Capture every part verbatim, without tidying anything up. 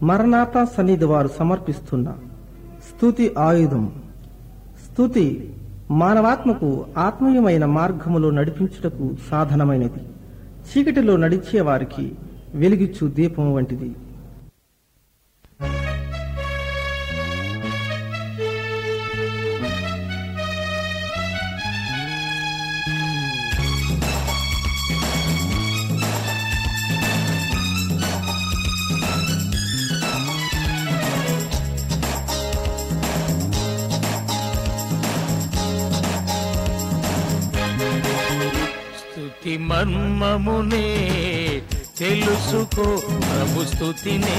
మరణాత సన్నిధి వారు సమర్పిస్తున్న స్తుతి ఆయుధం. స్తుతి మానవాత్మకు ఆత్మీయమైన మార్గములో నడిపించుటకు సాధనమైనది. చీకటిలో నడిచే వారికి వెలిగిచ్చు దీపం వంటిది. స్తుతి మర్మమునే తెలుసుకో, ప్రభు స్తుతినే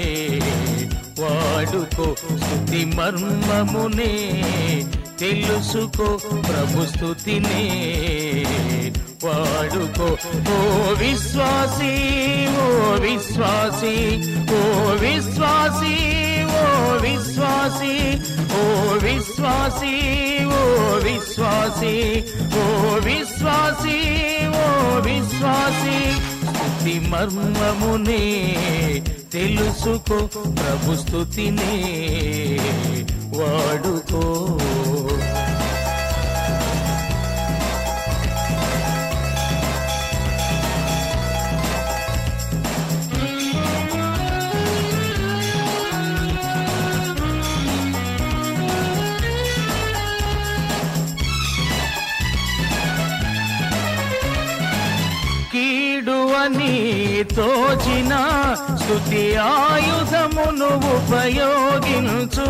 వాడుకో. స్తుతి మర్మమునే తెలుసుకో, ప్రభు స్తుతినే వాడుకో. ఓ విశ్వాసీ, ఓ విశ్వాసీ, ఓ విశ్వాసీ, ఓ విశ్వాసీ, ఓ విశ్వాసీ, ఓ విశ్వాసీ, ఓ విశ్వాసీ, ఓ విశ్వాసీ. స్తుతి మర్మమునే తెలుసుకో, ప్రభు స్తుతినే వాడుకో. కీడువని తోచిన స్తుతి ఆయుధమును ఉపయోగించు.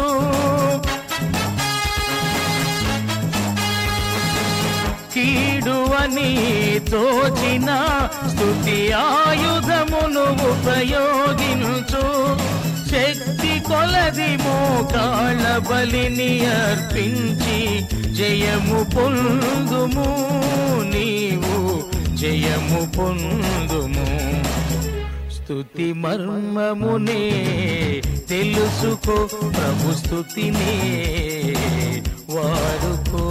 కీడువని తోచిన స్తుతి ఆయుధమును ఉపయోగించు. శక్తి కొలది మోకాళ్ళ బలిని అర్పించి జయము పొందుము, నీవు జయము పొందుము. స్తుతి మర్మమునే తెలుసుకో, ప్రభు స్తుతినే వాడుకో.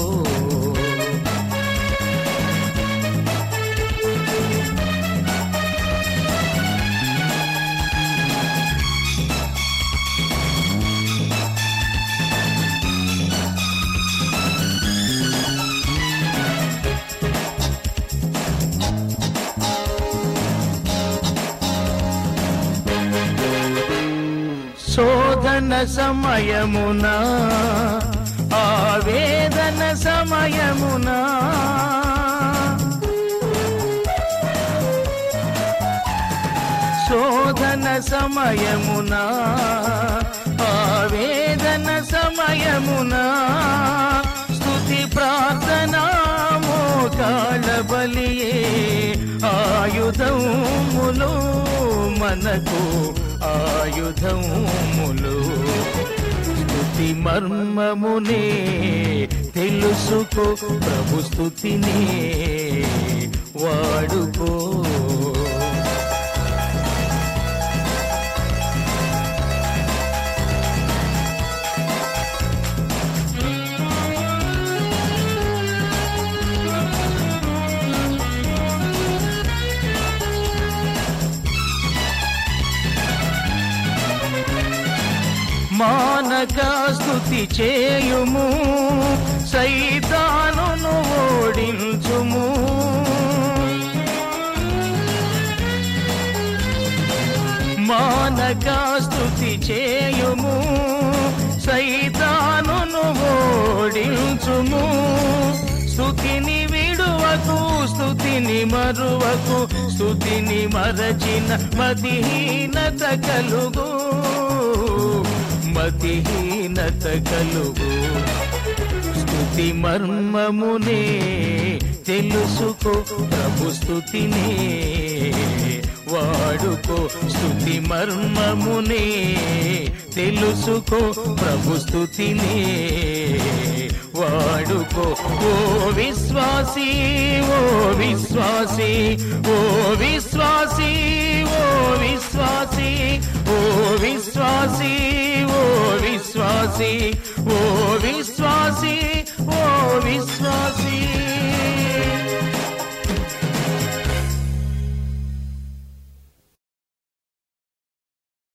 శోధన సమయమునా, ఆవేదన సమయమునా, శోధన సమయమునా, ఆవేదన సమయమునా, స్తుతి ప్రార్థనా మోకాళ్ళ బలియే ఆయుధములు మనకు ఆయుధములు. స్తుతి మర్మమునే తెలుసుకో, ప్రభు స్తుతినే వాడుకో. మానక స్తుతి చేయుము, సైతానును ఓడించుము. మానక స్తుతి చేయుము, సైతానును ఓడించుము. స్తుతిని విడువకు, స్తుతిని మరువకు, స్తుతిని మరచిన మతిహీనత కలుగు, మతిహీనత కలుగు. స్తుతి మర్మమునే తెలుసుకో, ప్రభు స్తుతినే వాడుకో. స్తుతి మర్మమునే తెలుసుకో, ప్రభు స్తుతినే వాడుకో. ఓ విశ్వాసీ, ఓ విశ్వాసీ, ఓ విశ్వాసీ, ఓ విశ్వాసీ, ఓ విశ్వాసీ, ఓ విశ్వాసీ, ఓ విశ్వాసీ, ఓ విశ్వాసీ.